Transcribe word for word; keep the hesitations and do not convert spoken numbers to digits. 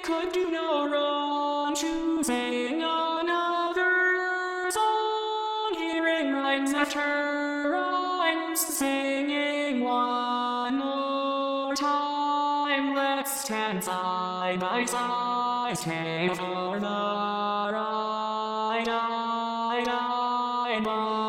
could do no wrong, choosing another song, hearing rhymes after rhymes, singing one more time. Let's stand side by side, stay for the ride, ride, ride, ride.